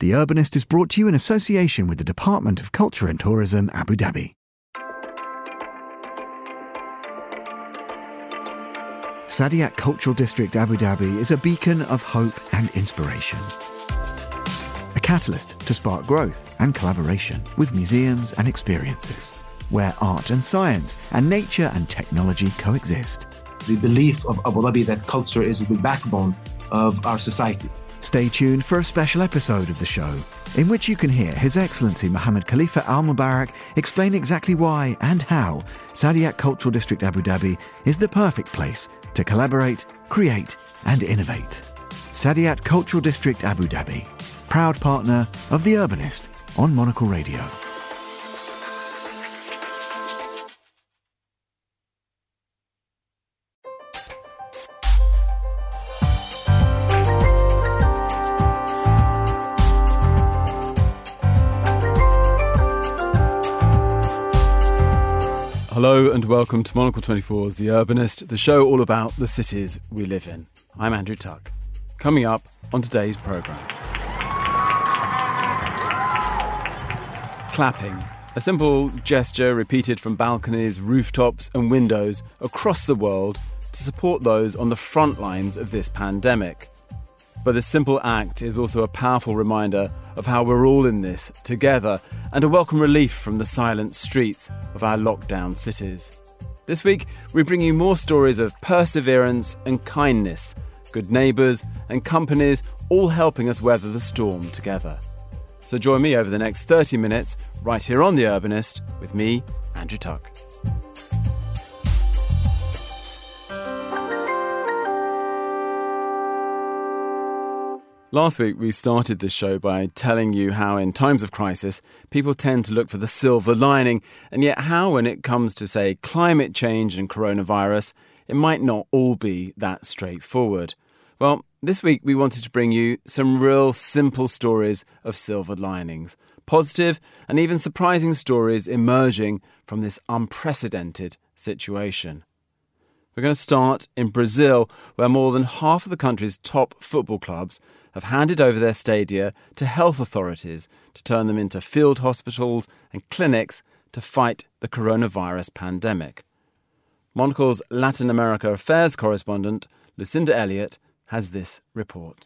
The Urbanist is brought to you in association with the Department of Culture and Tourism, Abu Dhabi. Saadiyat Cultural District Abu Dhabi is a beacon of hope and inspiration. A catalyst to spark growth and collaboration with museums and experiences, where art and science and nature and technology coexist. The belief of Abu Dhabi that culture is the backbone of our society. Stay tuned for a special episode of the show, in which you can hear His Excellency Mohammed Khalifa Al Mubarak explain exactly why and how Saadiyat Cultural District Abu Dhabi is the perfect place to collaborate, create and innovate. Saadiyat Cultural District Abu Dhabi, proud partner of The Urbanist on Monocle Radio. Hello and welcome to Monocle 24's The Urbanist, the show all about the cities we live in. I'm Andrew Tuck. Coming up on today's programme. Clapping, a simple gesture repeated from balconies, rooftops and windows across the world to support those on the front lines of this pandemic. But this simple act is also a powerful reminder of how we're all in this together and a welcome relief from the silent streets of our lockdown cities. This week, we bring you more stories of perseverance and kindness, good neighbours and companies all helping us weather the storm together. So join me over the next 30 minutes right here on The Urbanist with me, Andrew Tuck. Last week, we started the show by telling you how in times of crisis, people tend to look for the silver lining, and yet how when it comes to, say, climate change and coronavirus, it might not all be that straightforward. Well, this week we wanted to bring you some real simple stories of silver linings, positive and even surprising stories emerging from this unprecedented situation. We're going to start in Brazil, where more than half of the country's top football clubs have handed over their stadia to health authorities to turn them into field hospitals and clinics to fight the coronavirus pandemic. Monocle's Latin America Affairs correspondent, Lucinda Elliott, has this report.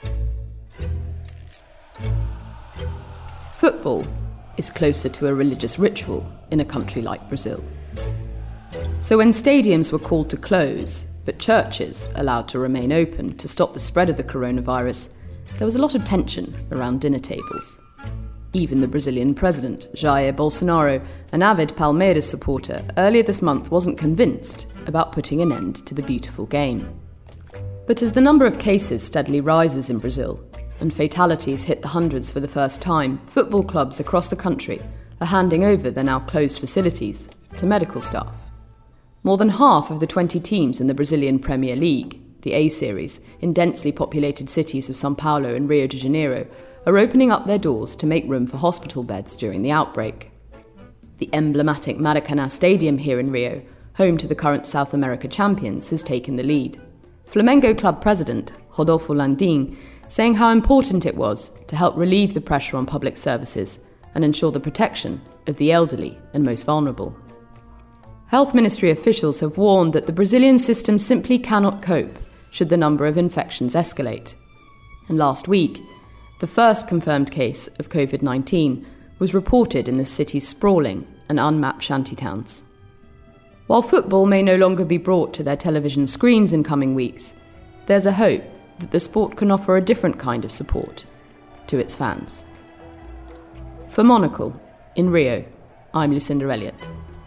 Football is closer to a religious ritual in a country like Brazil. So when stadiums were called to close, but churches allowed to remain open to stop the spread of the coronavirus, there was a lot of tension around dinner tables. Even the Brazilian president, Jair Bolsonaro, an avid Palmeiras supporter, earlier this month wasn't convinced about putting an end to the beautiful game. But as the number of cases steadily rises in Brazil, and fatalities hit the hundreds for the first time, football clubs across the country are handing over their now closed facilities to medical staff. More than half of the 20 teams in the Brazilian Premier League, the A-Series, in densely populated cities of São Paulo and Rio de Janeiro, are opening up their doors to make room for hospital beds during the outbreak. The emblematic Maracanã Stadium here in Rio, home to the current South America champions, has taken the lead. Flamengo club president, Rodolfo Landim, saying how important it was to help relieve the pressure on public services and ensure the protection of the elderly and most vulnerable. Health Ministry officials have warned that the Brazilian system simply cannot cope should the number of infections escalate. And last week, the first confirmed case of COVID-19 was reported in the city's sprawling and unmapped shantytowns. While football may no longer be brought to their television screens in coming weeks, there's a hope that the sport can offer a different kind of support to its fans. For Monocle, in Rio, I'm Lucinda Elliott.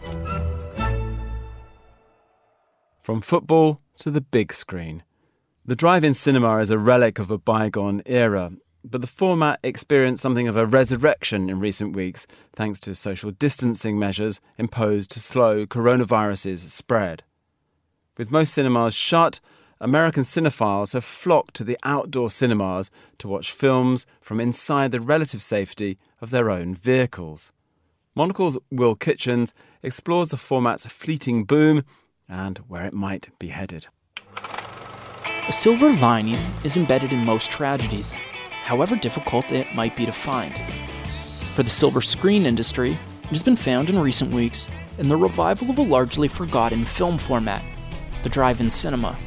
From football to the big screen. The drive-in cinema is a relic of a bygone era, but the format experienced something of a resurrection in recent weeks thanks to social distancing measures imposed to slow coronavirus's spread. With most cinemas shut, American cinephiles have flocked to the outdoor cinemas to watch films from inside the relative safety of their own vehicles. Monocle's Will Kitchens explores the format's fleeting boom and where it might be headed. A silver lining is embedded in most tragedies. however difficult it might be to find. For the silver screen industry, it has been found in recent weeks in the revival of a largely forgotten film format, the drive-in cinema.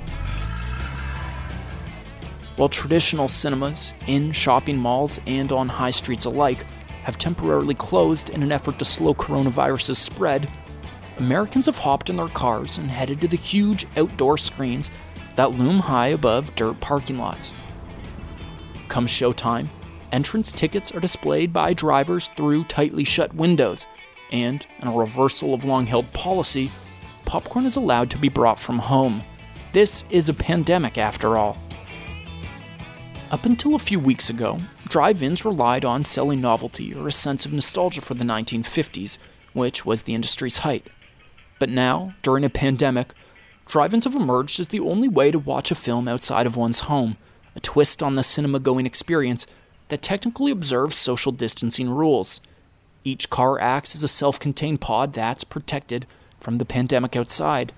While traditional cinemas, in shopping malls and on high streets alike, have temporarily closed in an effort to slow coronavirus's spread, Americans have hopped in their cars and headed to the huge outdoor screens that loom high above dirt parking lots. Come showtime, entrance tickets are displayed by drivers through tightly shut windows, and, in a reversal of long-held policy, popcorn is allowed to be brought from home. This is a pandemic, after all. Up until a few weeks ago, drive-ins relied on selling novelty or a sense of nostalgia for the 1950s, which was the industry's height. But now, during a pandemic, drive-ins have emerged as the only way to watch a film outside of one's home, a twist on the cinema-going experience that technically observes social distancing rules. Each car acts as a self-contained pod that's protected from the pandemic outside.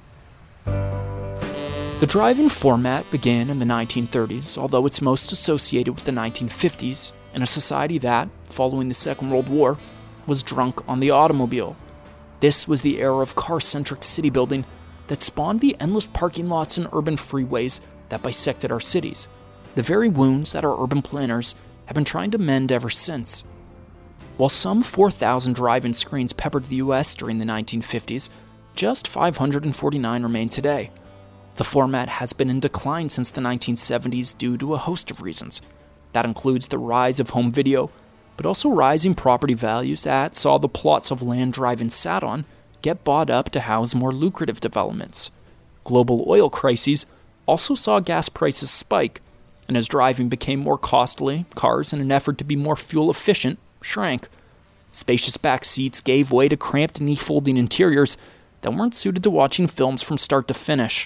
The drive-in format began in the 1930s, although it's most associated with the 1950s, in a society that, following the Second World War, was drunk on the automobile. This was the era of car-centric city building that spawned the endless parking lots and urban freeways that bisected our cities, the very wounds that our urban planners have been trying to mend ever since. While some 4,000 drive-in screens peppered the US during the 1950s, just 549 remain today. The format has been in decline since the 1970s due to a host of reasons. That includes the rise of home video, but also rising property values that saw the plots of land drive-in sat on get bought up to house more lucrative developments. Global oil crises also saw gas prices spike, and as driving became more costly, cars, in an effort to be more fuel efficient, shrank. Spacious back seats gave way to cramped knee-folding interiors that weren't suited to watching films from start to finish.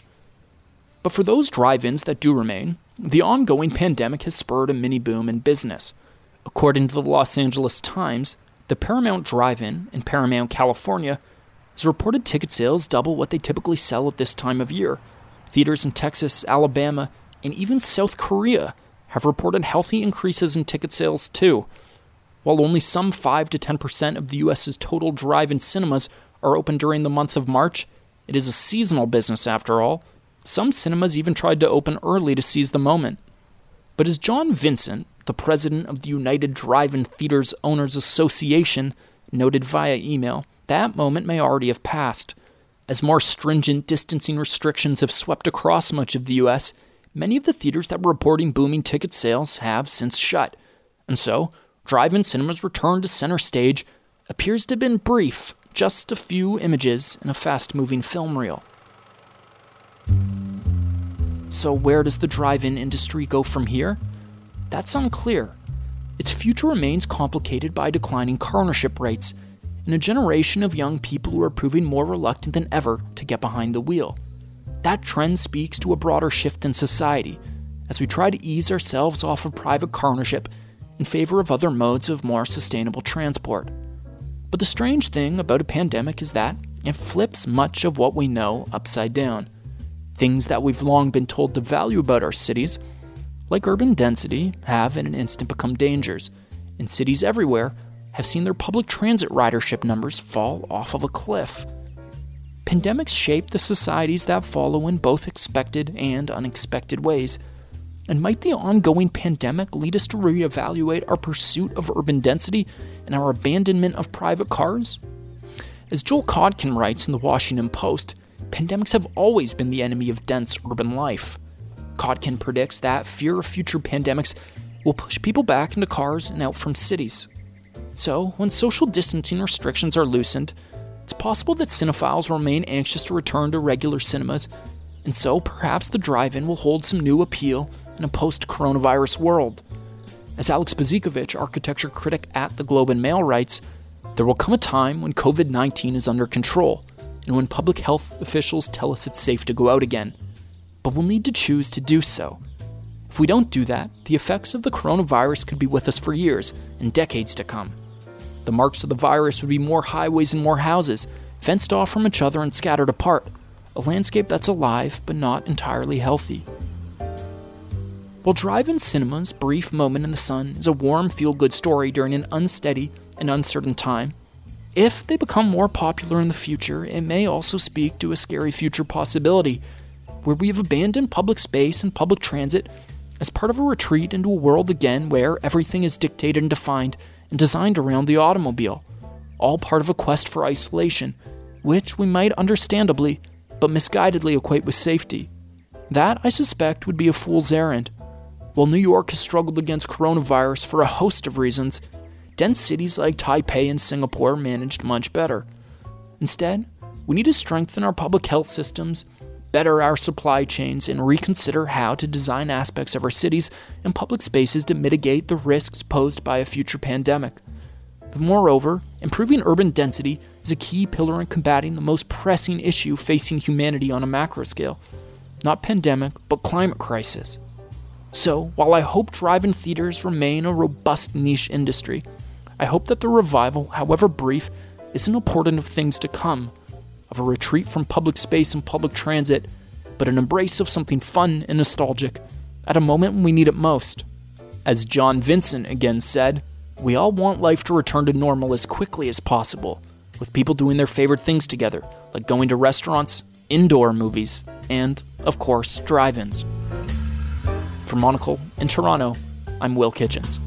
But for those drive-ins that do remain, the ongoing pandemic has spurred a mini-boom in business. According to the Los Angeles Times, the Paramount Drive-In in Paramount, California, has reported ticket sales double what they typically sell at this time of year. Theaters in Texas, Alabama, and even South Korea have reported healthy increases in ticket sales too. While only some 5 to 10% of the US's total drive-in cinemas are open during the month of March, it is a seasonal business after all. Some cinemas even tried to open early to seize the moment. But as John Vincent, the president of the United Drive-In Theaters Owners Association, noted via email, that moment may already have passed. As more stringent distancing restrictions have swept across much of the US, many of the theaters that were reporting booming ticket sales have since shut. And so, drive-in cinema's return to center stage appears to have been brief, just a few images in a fast-moving film reel. So where does the drive-in industry go from here? That's unclear. Its future remains complicated by declining car ownership rates and a generation of young people who are proving more reluctant than ever to get behind the wheel. That trend speaks to a broader shift in society as we try to ease ourselves off of private car ownership in favor of other modes of more sustainable transport. But the strange thing about a pandemic is that it flips much of what we know upside down. Things that we've long been told to value about our cities, like urban density, have in an instant become dangers, and cities everywhere have seen their public transit ridership numbers fall off of a cliff. Pandemics shape the societies that follow in both expected and unexpected ways. And might the ongoing pandemic lead us to reevaluate our pursuit of urban density and our abandonment of private cars? As Joel Kodkin writes in the Washington Post, pandemics have always been the enemy of dense urban life. Kodkin predicts that fear of future pandemics will push people back into cars and out from cities. So, when social distancing restrictions are loosened, it's possible that cinephiles will remain anxious to return to regular cinemas, and so perhaps the drive-in will hold some new appeal in a post-coronavirus world. As Alex Bezikovich, architecture critic at the Globe and Mail, writes, there will come a time when COVID-19 is under control, and when public health officials tell us it's safe to go out again. But we'll need to choose to do so. If we don't do that, the effects of the coronavirus could be with us for years and decades to come. The marks of the virus would be more highways and more houses, fenced off from each other and scattered apart, a landscape that's alive but not entirely healthy. While drive-in cinema's brief moment in the sun is a warm, feel-good story during an unsteady and uncertain time, if they become more popular in the future, it may also speak to a scary future possibility where we have abandoned public space and public transit as part of a retreat into a world again where everything is dictated and defined and designed around the automobile, all part of a quest for isolation, which we might understandably but misguidedly equate with safety. That, I suspect, would be a fool's errand. While New York has struggled against coronavirus for a host of reasons, dense cities like Taipei and Singapore managed much better. Instead, we need to strengthen our public health systems, better our supply chains, and reconsider how to design aspects of our cities and public spaces to mitigate the risks posed by a future pandemic. But moreover, improving urban density is a key pillar in combating the most pressing issue facing humanity on a macro scale. Not pandemic, but climate crisis. So, while I hope drive-in theaters remain a robust niche industry, I hope that the revival, however brief, isn't a portent of things to come, of a retreat from public space and public transit, but an embrace of something fun and nostalgic at a moment when we need it most. As John Vincent again said, we all want life to return to normal as quickly as possible, with people doing their favorite things together, like going to restaurants, indoor movies, and, of course, drive-ins. For Monocle in Toronto, I'm Will Kitchens.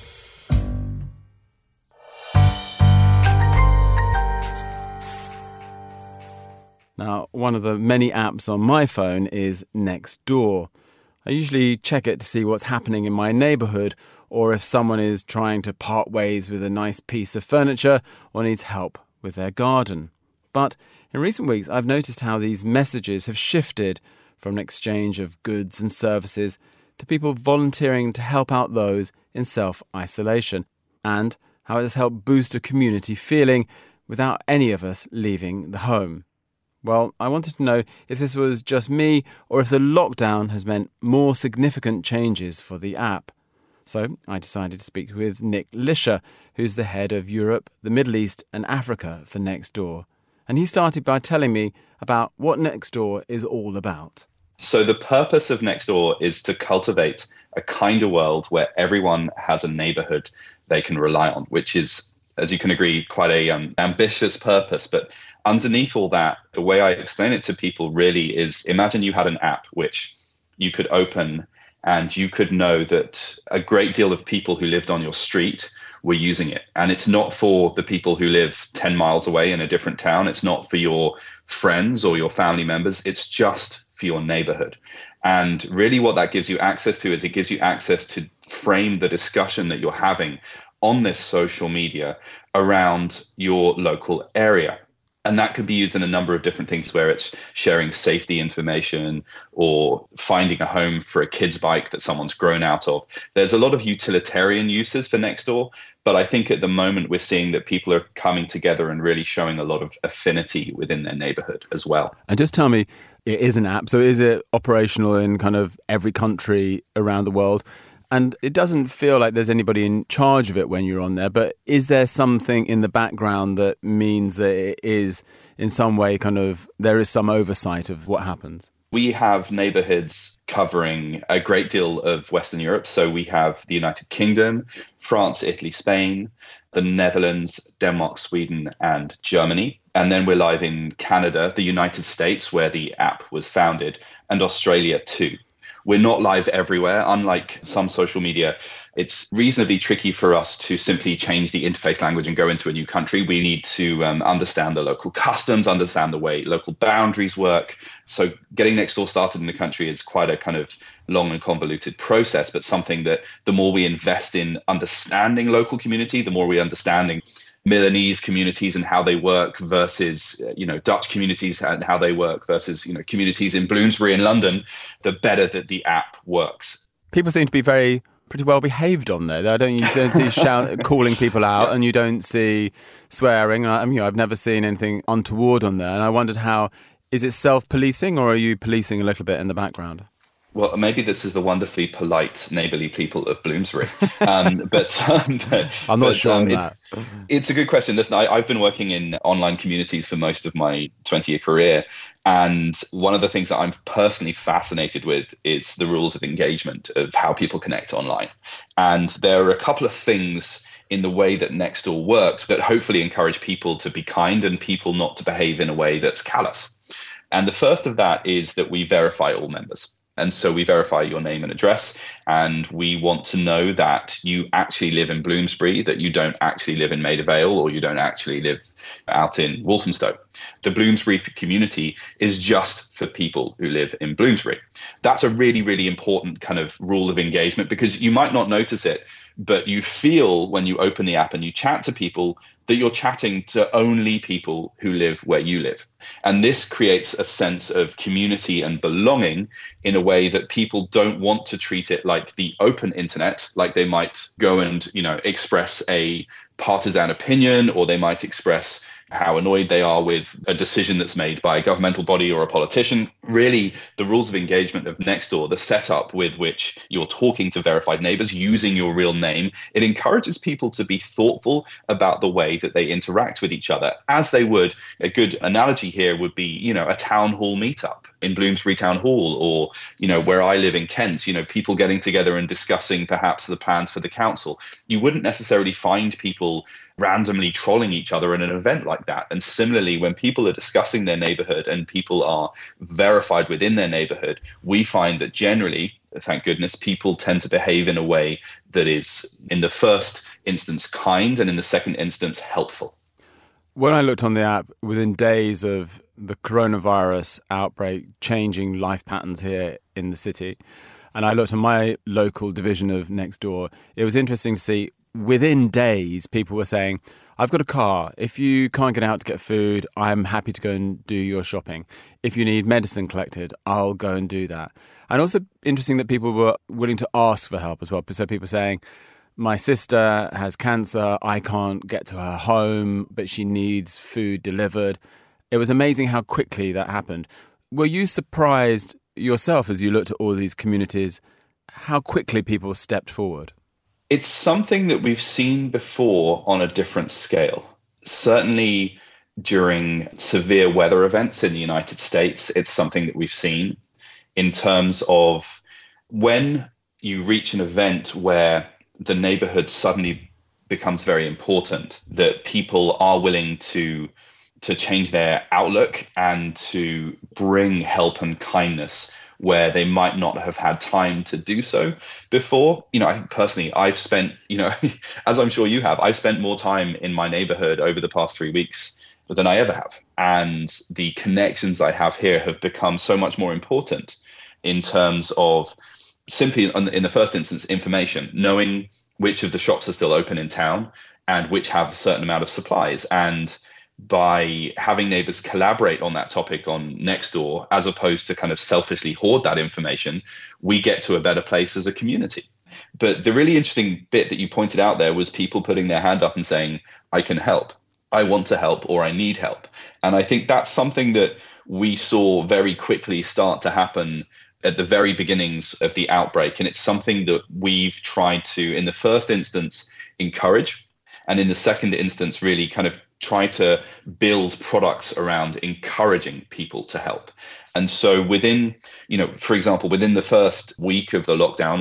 Now, one of the many apps on my phone is Nextdoor. I usually check it to see what's happening in my neighbourhood or if someone is trying to part ways with a nice piece of furniture or needs help with their garden. But in recent weeks, I've noticed how these messages have shifted from an exchange of goods and services to people volunteering to help out those in self-isolation, and how it has helped boost a community feeling without any of us leaving the home. Well, I wanted to know if this was just me or if the lockdown has meant more significant changes for the app. So I decided to speak with Nick Lisher, who's the head of Europe, the Middle East and Africa for Nextdoor. And he started by telling me about what Nextdoor is all about. So the purpose of Nextdoor is to cultivate a kinder world where everyone has a neighborhood they can rely on, which is, as you can agree, quite a ambitious purpose. But underneath all that, the way I explain it to people really is, imagine you had an app which you could open and you could know that a great deal of people who lived on your street were using it. And it's not for the people who live 10 miles away in a different town. It's not for your friends or your family members. It's just for your neighborhood. And really what that gives you access to is it gives you access to frame the discussion that you're having on this social media around your local area. And that could be used in a number of different things, where it's sharing safety information or finding a home for a kid's bike that someone's grown out of. There's a lot of utilitarian uses for Nextdoor, but I think at the moment we're seeing that people are coming together and really showing a lot of affinity within their neighborhood as well. And just tell me, it is an app, so is it operational in kind of every country around the world? And it doesn't feel like there's anybody in charge of it when you're on there, but is there something in the background that means that it is in some way kind of, there is some oversight of what happens? We have neighborhoods covering a great deal of Western Europe. So we have the United Kingdom, France, Italy, Spain, the Netherlands, Denmark, Sweden, and Germany. And then we're live in Canada, the United States, where the app was founded, and Australia too. We're not live everywhere. Unlike some social media, it's reasonably tricky for us to simply change the interface language and go into a new country. We need to understand the local customs, understand the way local boundaries work. So getting Nextdoor started in a country is quite a kind of long and convoluted process, but something that the more we invest in understanding local community, the more we understanding Milanese communities and how they work versus, Dutch communities and how they work versus, communities in Bloomsbury in London, the better that the app works. People seem to be pretty well behaved on there. You don't see calling people out, and you don't see swearing. I've never seen anything untoward on there. And I wondered is it self-policing, or are you policing a little bit in the background? Well, maybe this is the wonderfully polite, neighbourly people of Bloomsbury. I'm not sure on that. It's a good question. Listen, I've been working in online communities for most of my 20-year career. And one of the things that I'm personally fascinated with is the rules of engagement, of how people connect online. And there are a couple of things in the way that Nextdoor works that hopefully encourage people to be kind and people not to behave in a way that's callous. And the first of that is that we verify all members. And so we verify your name and address, and we want to know that you actually live in Bloomsbury, that you don't actually live in Maida Vale, or you don't actually live out in Walthamstow. The Bloomsbury community is just for people who live in Bloomsbury. That's a really, really important kind of rule of engagement, because you might not notice it, but you feel when you open the app and you chat to people that you're chatting to only people who live where you live. And this creates a sense of community and belonging in a way that people don't want to treat it like the open internet, like they might go and, express a partisan opinion, or they might express how annoyed they are with a decision that's made by a governmental body or a politician. Really, the rules of engagement of Nextdoor, the setup with which you're talking to verified neighbors using your real name, it encourages people to be thoughtful about the way that they interact with each other, as they would. A good analogy here would be, a town hall meetup in Bloomsbury Town Hall, or, where I live in Kent, people getting together and discussing perhaps the plans for the council. You wouldn't necessarily find people randomly trolling each other in an event like that. And similarly, when people are discussing their neighborhood and people are verified within their neighborhood, we find that generally, thank goodness, people tend to behave in a way that is, in the first instance, kind, and in the second instance, helpful. When I looked on the app, within days of the coronavirus outbreak changing life patterns here in the city, and I looked at my local division of Nextdoor, it was interesting to see within days people were saying, I've got a car. If you can't get out to get food, I'm happy to go and do your shopping. If you need medicine collected, I'll go and do that. And also interesting that people were willing to ask for help as well. So people saying, my sister has cancer, I can't get to her home, but she needs food delivered. It was amazing how quickly that happened. Were you surprised yourself as you looked at all these communities, how quickly people stepped forward? It's something that we've seen before on a different scale. Certainly during severe weather events in the United States, it's something that we've seen in terms of when you reach an event where the neighborhood suddenly becomes very important, that people are willing to change their outlook and to bring help and kindness where they might not have had time to do so before. I think personally, I've spent, as I'm sure you have, I've spent more time in my neighborhood over the past 3 weeks than I ever have. And the connections I have here have become so much more important in terms of simply, in the first instance, information, knowing which of the shops are still open in town and which have a certain amount of supplies. And by having neighbors collaborate on that topic on Nextdoor, as opposed to kind of selfishly hoard that information, we get to a better place as a community. But the really interesting bit that you pointed out there was people putting their hand up and saying, I can help, I want to help, or I need help. And I think that's something that we saw very quickly start to happen at the very beginnings of the outbreak. And it's something that we've tried to, in the first instance, encourage, and in the second instance, really kind of try to build products around encouraging people to help. And so within, for example, within the first week of the lockdown,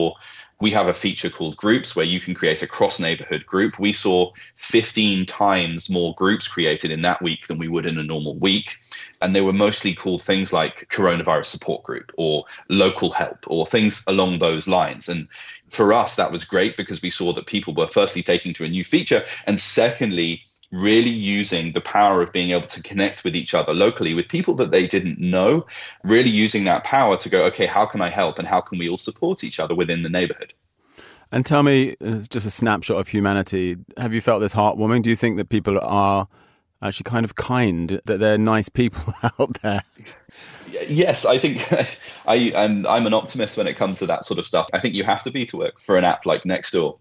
we have a feature called Groups where you can create a cross-neighborhood group. We saw 15 times more groups created in that week than we would in a normal week. And they were mostly called things like coronavirus support group or local help or things along those lines. And for us, that was great because we saw that people were firstly taking to a new feature, and secondly, really using the power of being able to connect with each other locally, with people that they didn't know, really using that power to go, okay, how can I help and how can we all support each other within the neighborhood? And tell me, it's just a snapshot of humanity, have you felt this heartwarming? Do you think that people are actually kind of kind, that they're nice people out there? Yes, I think I'm an optimist when it comes to that sort of stuff. I think you have to be to work for an app like Nextdoor.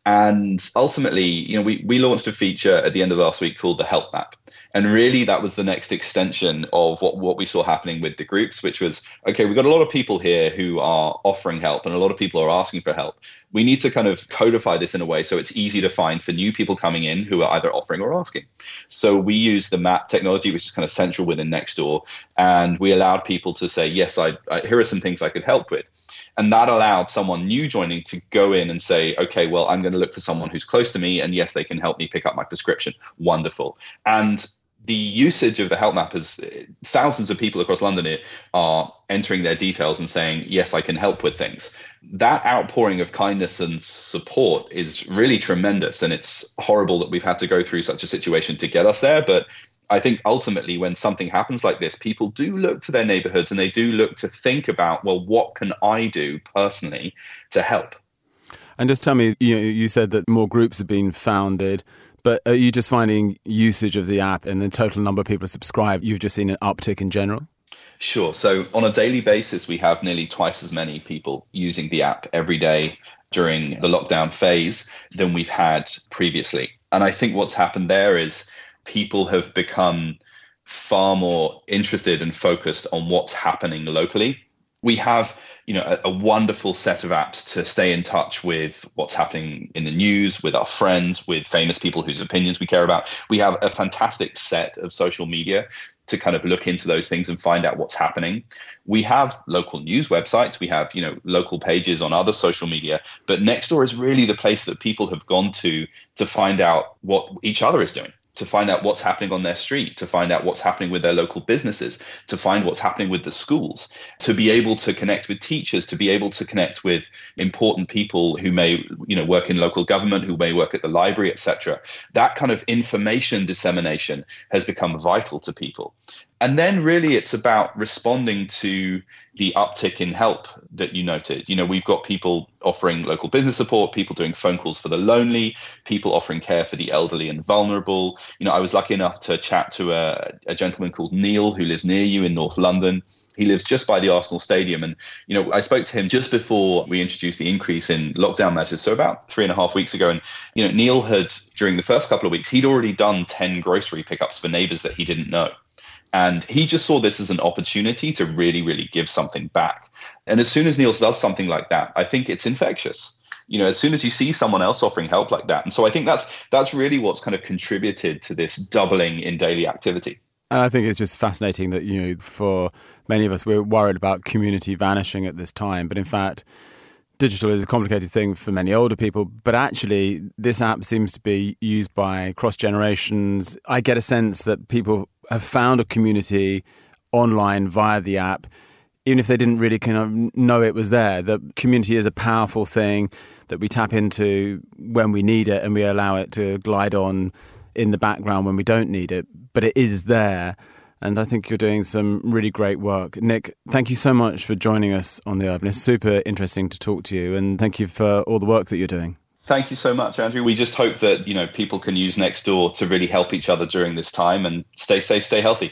And ultimately, we launched a feature at the end of last week called the Help Map. And really, that was the next extension of what we saw happening with the groups, which was, okay, we've got a lot of people here who are offering help and a lot of people are asking for help. We need to kind of codify this in a way so it's easy to find for new people coming in who are either offering or asking. So we use the map technology, which is kind of central within Nextdoor, and we allowed people to say, yes, here are some things I could help with. And that allowed someone new joining to go in and say, okay, well, I'm going to look for someone who's close to me, and yes, they can help me pick up my prescription. Wonderful. And the usage of the Help Map is thousands of people across London are entering their details and saying, yes, I can help with things. That outpouring of kindness and support is really tremendous. And it's horrible that we've had to go through such a situation to get us there. But I think ultimately when something happens like this, people do look to their neighborhoods and they do look to think about, well, what can I do personally to help? And just tell me, you said that more groups have been founded, but are you just finding usage of the app and the total number of people subscribed, you've just seen an uptick in general? Sure. So on a daily basis, we have nearly twice as many people using the app every day during the lockdown phase than we've had previously. And I think what's happened there is people have become far more interested and focused on what's happening locally. We have, a wonderful set of apps to stay in touch with what's happening in the news, with our friends, with famous people whose opinions we care about. We have a fantastic set of social media to kind of look into those things and find out what's happening. We have local news websites. We have, local pages on other social media. But Nextdoor is really the place that people have gone to find out what each other is doing, to find out what's happening on their street, to find out what's happening with their local businesses, to find what's happening with the schools, to be able to connect with teachers, to be able to connect with important people who may, work in local government, who may work at the library, etc. That kind of information dissemination has become vital to people. And then really it's about responding to the uptick in help that you noted. We've got people offering local business support, people doing phone calls for the lonely, people offering care for the elderly and vulnerable. I was lucky enough to chat to a gentleman called Neil who lives near you in North London. He lives just by the Arsenal Stadium. And, I spoke to him just before we introduced the increase in lockdown measures. So about 3.5 weeks ago. And, Neil had, during the first couple of weeks, he'd already done 10 grocery pickups for neighbors that he didn't know. And he just saw this as an opportunity to really, really give something back. And as soon as Neil does something like that, I think it's infectious. As soon as you see someone else offering help like that. And so I think that's really what's kind of contributed to this doubling in daily activity. And I think it's just fascinating that, for many of us, we're worried about community vanishing at this time. But in fact, digital is a complicated thing for many older people, but actually this app seems to be used by cross generations. I get a sense that people have found a community online via the app, even if they didn't really kind of know it was there. The community is a powerful thing that we tap into when we need it, and we allow it to glide on in the background when we don't need it, but it is there. And I think you're doing some really great work. Nick, thank you so much for joining us on The Urban. It's super interesting to talk to you, and thank you for all the work that you're doing. Thank you so much, Andrew. We just hope that, people can use Nextdoor to really help each other during this time, and stay safe, stay healthy.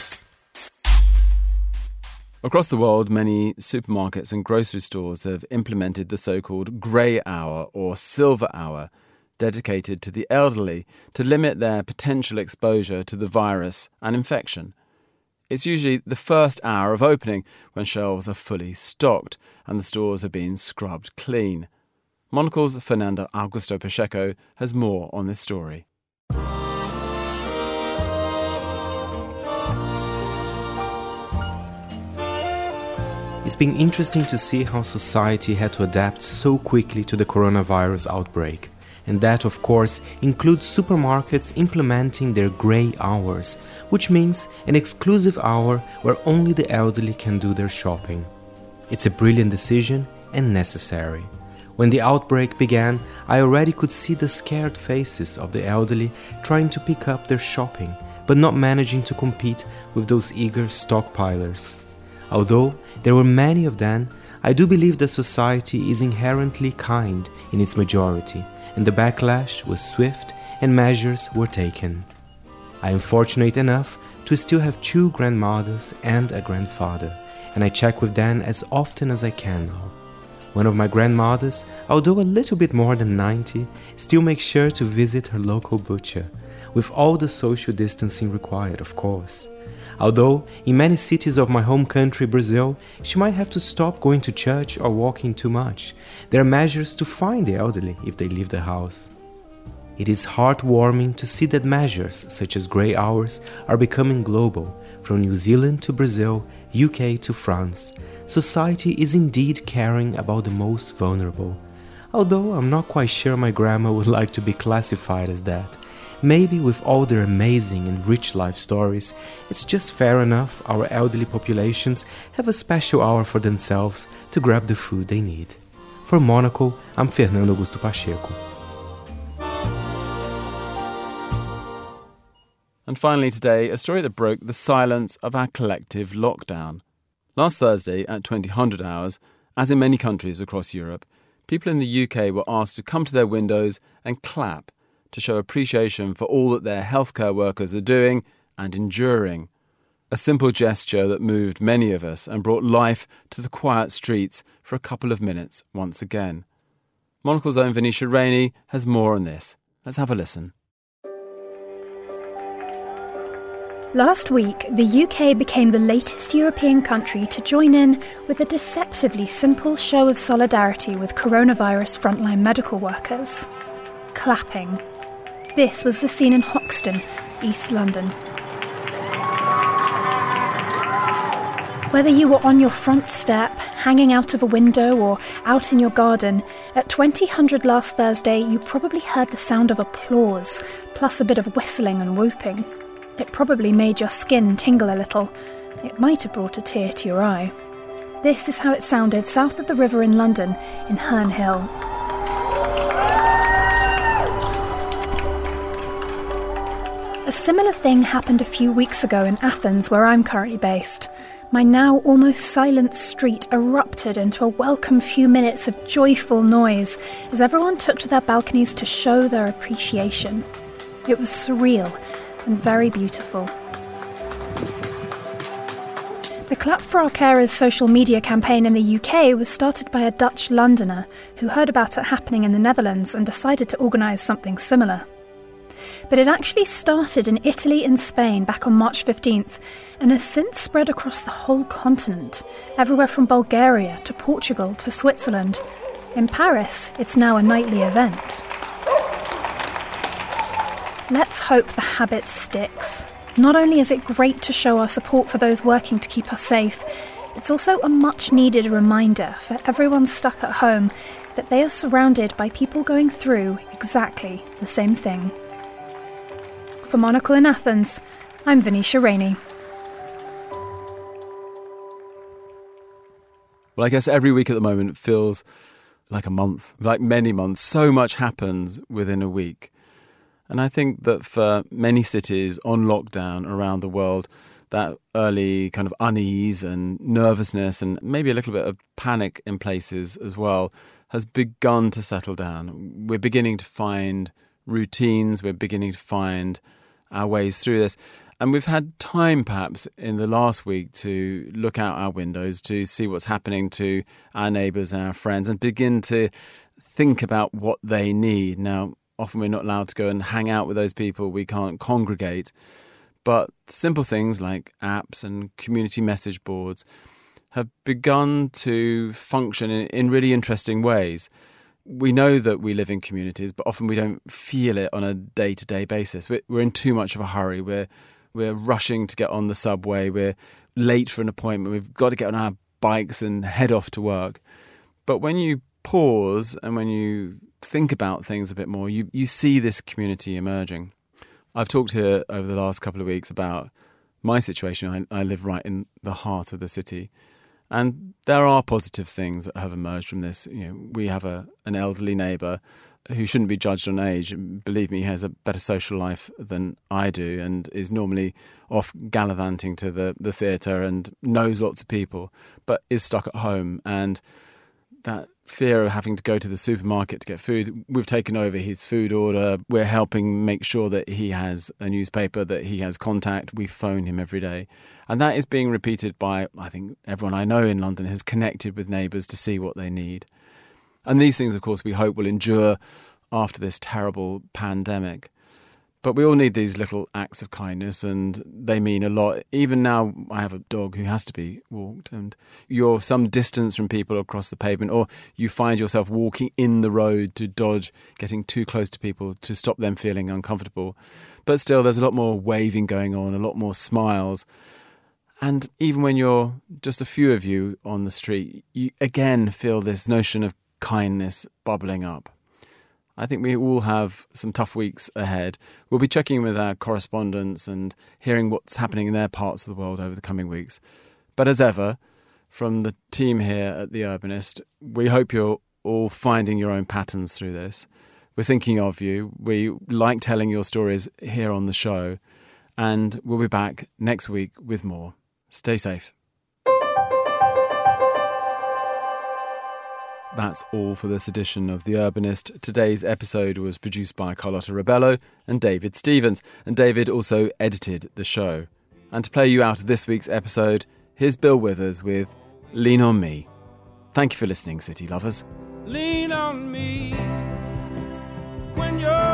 Across the world, many supermarkets and grocery stores have implemented the so-called grey hour or silver hour, dedicated to the elderly to limit their potential exposure to the virus and infection. It's usually the first hour of opening when shelves are fully stocked and the stores have been scrubbed clean. Monocle's Fernando Augusto Pacheco has more on this story. It's been interesting to see how society had to adapt so quickly to the coronavirus outbreak. And that, of course, includes supermarkets implementing their grey hours, which means an exclusive hour where only the elderly can do their shopping. It's a brilliant decision and necessary. When the outbreak began, I already could see the scared faces of the elderly trying to pick up their shopping, but not managing to compete with those eager stockpilers. Although there were many of them, I do believe that society is inherently kind in its majority, and the backlash was swift and measures were taken. I am fortunate enough to still have 2 grandmothers and a grandfather, and I check with them as often as I can now. One of my grandmothers, although a little bit more than 90, still makes sure to visit her local butcher, with all the social distancing required, of course. Although, in many cities of my home country, Brazil, she might have to stop going to church or walking too much. There are measures to find the elderly if they leave the house. It is heartwarming to see that measures, such as grey hours, are becoming global, from New Zealand to Brazil, UK to France. Society is indeed caring about the most vulnerable. Although I'm not quite sure my grandma would like to be classified as that. Maybe with all their amazing and rich life stories, it's just fair enough our elderly populations have a special hour for themselves to grab the food they need. For Monocle, I'm Fernando Augusto Pacheco. And finally today, a story that broke the silence of our collective lockdown. Last Thursday at 2000 hours, as in many countries across Europe, people in the UK were asked to come to their windows and clap to show appreciation for all that their healthcare workers are doing and enduring. A simple gesture that moved many of us and brought life to the quiet streets for a couple of minutes once again. Monocle's own Venetia Rainey has more on this. Let's have a listen. Last week, the UK became the latest European country to join in with a deceptively simple show of solidarity with coronavirus frontline medical workers. Clapping. This was the scene in Hoxton, East London. Whether you were on your front step, hanging out of a window, or out in your garden, at 2000 last Thursday you probably heard the sound of applause, plus a bit of whistling and whooping. It probably made your skin tingle a little. It might have brought a tear to your eye. This is how it sounded south of the river in London, in Herne Hill. A similar thing happened a few weeks ago in Athens, where I'm currently based. My now almost silent street erupted into a welcome few minutes of joyful noise as everyone took to their balconies to show their appreciation. It was surreal and very beautiful. The Clap for Our Carers social media campaign in the UK was started by a Dutch Londoner who heard about it happening in the Netherlands and decided to organise something similar. But it actually started in Italy and Spain back on March 15th and has since spread across the whole continent, everywhere from Bulgaria to Portugal to Switzerland. In Paris, it's now a nightly event. Let's hope the habit sticks. Not only is it great to show our support for those working to keep us safe, it's also a much-needed reminder for everyone stuck at home that they are surrounded by people going through exactly the same thing. For Monocle in Athens, I'm Venetia Rainey. Well, I guess every week at the moment feels like a month, like many months. So much happens within a week. And I think that for many cities on lockdown around the world, that early kind of unease and nervousness and maybe a little bit of panic in places as well has begun to settle down. We're beginning to find routines, we're beginning to find our ways through this. And we've had time perhaps in the last week to look out our windows, to see what's happening to our neighbours and our friends and begin to think about what they need. Now, often we're not allowed to go and hang out with those people, we can't congregate. But simple things like apps and community message boards have begun to function in really interesting ways. We know that we live in communities, but often we don't feel it on a day-to-day basis. We're in too much of a hurry. We're rushing to get on the subway. We're late for an appointment. We've got to get on our bikes and head off to work. But when you pause and when you think about things a bit more, you see this community emerging. I've talked here over the last couple of weeks about my situation. I live right in the heart of the city. And there are positive things that have emerged from this. You know, we have an elderly neighbour who shouldn't be judged on age. Believe me, he has a better social life than I do and is normally off gallivanting to the theatre and knows lots of people, but is stuck at home. And that fear of having to go to the supermarket to get food, we've taken over his food order. We're helping make sure that he has a newspaper, that he has contact. We phone him every day. And that is being repeated by, I think, everyone I know in London has connected with neighbours to see what they need. And these things, of course, we hope will endure after this terrible pandemic. But we all need these little acts of kindness, and they mean a lot. Even now, I have a dog who has to be walked, and you're some distance from people across the pavement, or you find yourself walking in the road to dodge getting too close to people to stop them feeling uncomfortable. But still, there's a lot more waving going on, a lot more smiles. And even when you're just a few of you on the street, you again feel this notion of kindness bubbling up. I think we all have some tough weeks ahead. We'll be checking with our correspondents and hearing what's happening in their parts of the world over the coming weeks. But as ever, from the team here at The Urbanist, we hope you're all finding your own patterns through this. We're thinking of you. We like telling your stories here on the show. And we'll be back next week with more. Stay safe. That's all for this edition of The Urbanist. Today's episode was produced by Carlotta Rebello and David Stevens, and David also edited the show. And to play you out of this week's episode, here's Bill Withers with Lean on Me. Thank you for listening, city lovers. Lean on me when you're